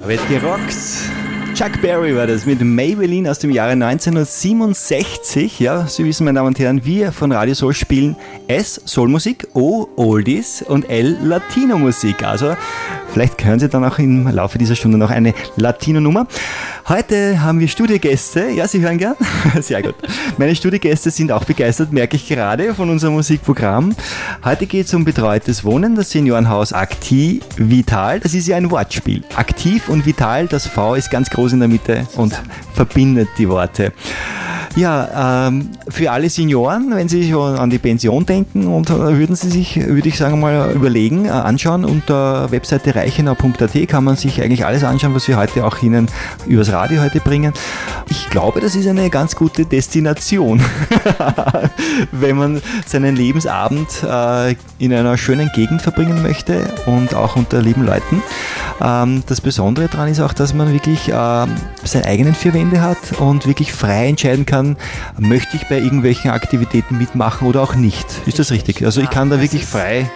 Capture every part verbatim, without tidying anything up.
Red Rocks. Chuck Berry war das mit Maybelline aus dem Jahre neunzehnhundertsiebenundsechzig. Ja, Sie wissen, meine Damen und Herren, wir von Radio Soul spielen S, Soulmusik, O, Oldies und L, Latino-Musik. Also vielleicht hören Sie dann auch im Laufe dieser Stunde noch eine Latino-Nummer. Heute haben wir Studiogäste. Ja, Sie hören gern? Sehr gut. Meine Studiogäste sind auch begeistert, merke ich gerade, von unserem Musikprogramm. Heute geht es um betreutes Wohnen, das Seniorenhaus Aktiv Vital. Das ist ja ein Wortspiel. Aktiv und Vital, das V ist ganz groß in der Mitte und verbindet die Worte. Ja, ähm, für alle Senioren, wenn Sie schon an die Pension denken, und äh, würden Sie sich, würde ich sagen mal, überlegen, äh, anschauen. Unter Webseite reichenau punkt a t kann man sich eigentlich alles anschauen, was wir heute auch Ihnen übers Radio heute bringen. Ich glaube, das ist eine ganz gute Destination, wenn man seinen Lebensabend äh, in einer schönen Gegend verbringen möchte und auch unter lieben Leuten. Ähm, das Besondere daran ist auch, dass man wirklich äh, seine eigenen vier Wände hat und wirklich frei entscheiden kann, möchte ich bei irgendwelchen Aktivitäten mitmachen oder auch nicht. Ist das richtig? Also ich kann da wirklich frei...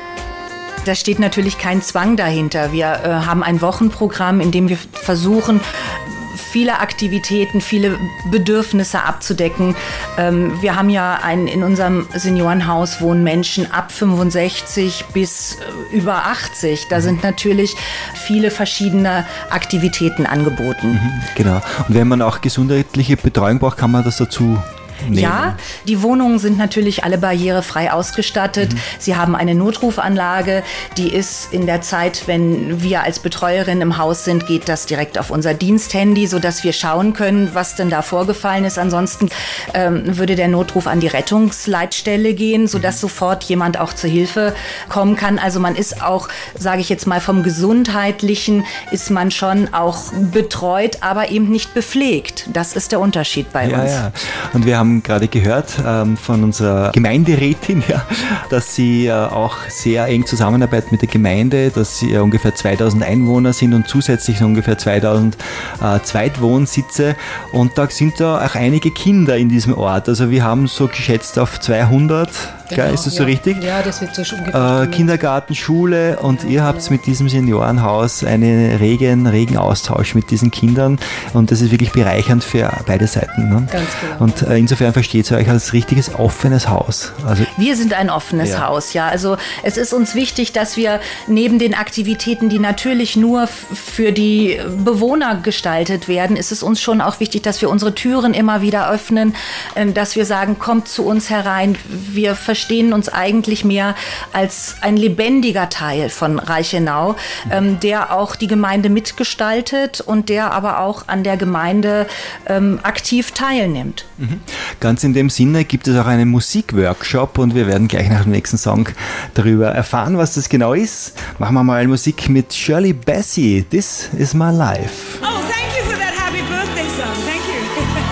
Da steht natürlich kein Zwang dahinter. Wir äh, haben ein Wochenprogramm, in dem wir versuchen, viele Aktivitäten, viele Bedürfnisse abzudecken. Ähm, wir haben ja ein, in unserem Seniorenhaus wohnen Menschen ab fünfundsechzig bis äh, über achtzig. Da sind natürlich viele verschiedene Aktivitäten angeboten. Mhm, genau. Und wenn man auch gesundheitliche Betreuung braucht, kann man das dazu nehmen? Ja, die Wohnungen sind natürlich alle barrierefrei ausgestattet. Mhm. Sie haben eine Notrufanlage, die ist in der Zeit, wenn wir als Betreuerin im Haus sind, geht das direkt auf unser Diensthandy, sodass wir schauen können, was denn da vorgefallen ist. Ansonsten ähm, würde der Notruf an die Rettungsleitstelle gehen, sodass mhm. sofort jemand auch zur Hilfe kommen kann. Also man ist auch, sage ich jetzt mal, vom Gesundheitlichen ist man schon auch betreut, aber eben nicht bepflegt. Das ist der Unterschied bei ja, uns. Ja. Und wir haben gerade gehört ähm, von unserer Gemeinderätin, ja, dass sie äh, auch sehr eng zusammenarbeitet mit der Gemeinde, dass sie äh, ungefähr zweitausend Einwohner sind und zusätzlich ungefähr zweitausend äh, Zweitwohnsitze. Und da sind da auch einige Kinder in diesem Ort. Also wir haben so geschätzt auf zweihundert. Genau, ist das ja. so richtig? Ja, das wird so ungefähr. Äh, Kindergarten, Schule und ja, ihr habt ja. mit diesem Seniorenhaus einen regen, regen Austausch mit diesen Kindern und das ist wirklich bereichernd für beide Seiten. Ne? Ganz genau. Und äh, insofern versteht ihr euch als richtiges offenes Haus. Also, wir sind ein offenes ja. Haus, ja. Also es ist uns wichtig, dass wir neben den Aktivitäten, die natürlich nur f- für die Bewohner gestaltet werden, ist es uns schon auch wichtig, dass wir unsere Türen immer wieder öffnen, äh, dass wir sagen, kommt zu uns herein, wir verstehen verstehen uns eigentlich mehr als ein lebendiger Teil von Reichenau, ähm, der auch die Gemeinde mitgestaltet und der aber auch an der Gemeinde ähm, aktiv teilnimmt. Mhm. Ganz in dem Sinne gibt es auch einen Musikworkshop und wir werden gleich nach dem nächsten Song darüber erfahren, was das genau ist. Machen wir mal Musik mit Shirley Bassey. This is my life. Oh, thank you for that happy birthday song. Thank you.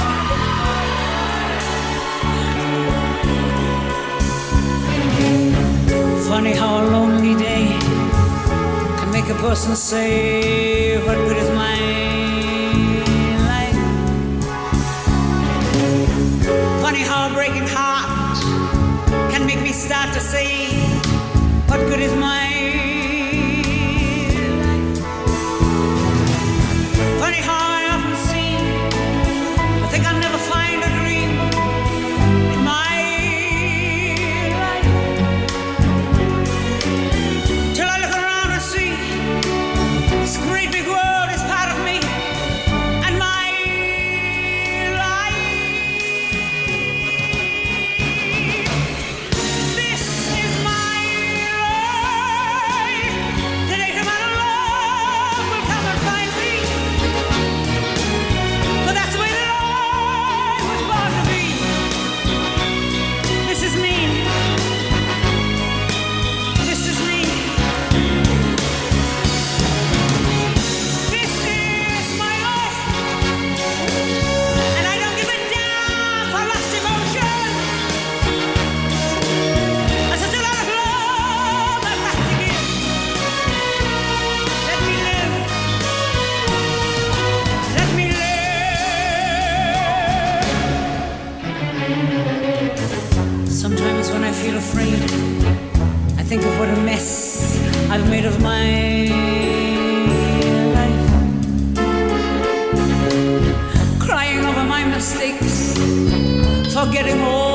Funny how a lonely day can make a person say, what good is my life? Funny how a breaking heart can make me start to say, what good is my life? Funny how I often see, I think I'll never find a dream in my think of what a mess I've made of my life. are getting old.